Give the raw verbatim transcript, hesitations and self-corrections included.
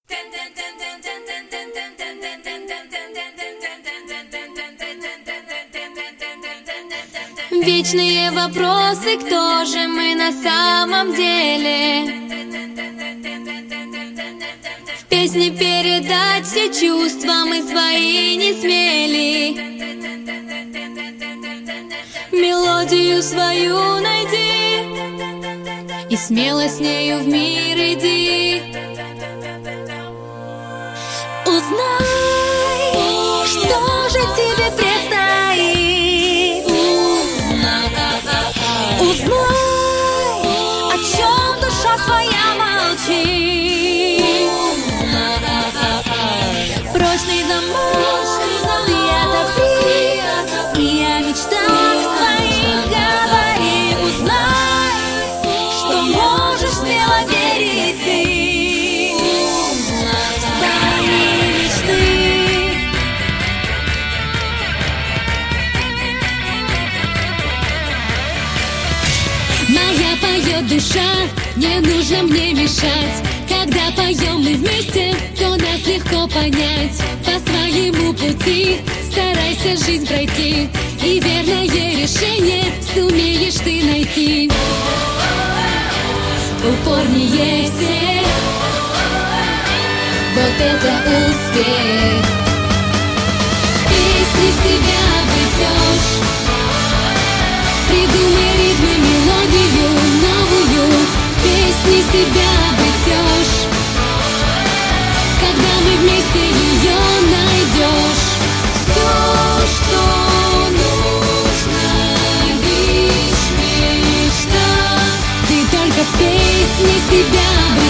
Вечные вопросы, кто же мы на самом деле? В песне передать все чувства мы свои не смели. Мелодию свою найди и смело с нею в мир иди. Узнай, что же тебе предстоит. Узнай, о чем душа твоя молчит. Прочный замок ты отопри, и о мечтах своих говори. Узнай, что можешь смело верить ты в свои мечты. Моя поет душа, не нужно мне мешать. Когда поем мы вместе, то нас легко понять. По своему пути старайся жизнь пройти, и верное решение сумеешь ты найти. Упорнее всех, вот это успех. В песне себя обретешь, придумай ритм и мелодию новую. В песне себя обретешь, когда мы вместе ее найдешь. Все, что нужно, лишь мечта. Ты только в песне себя обретешь.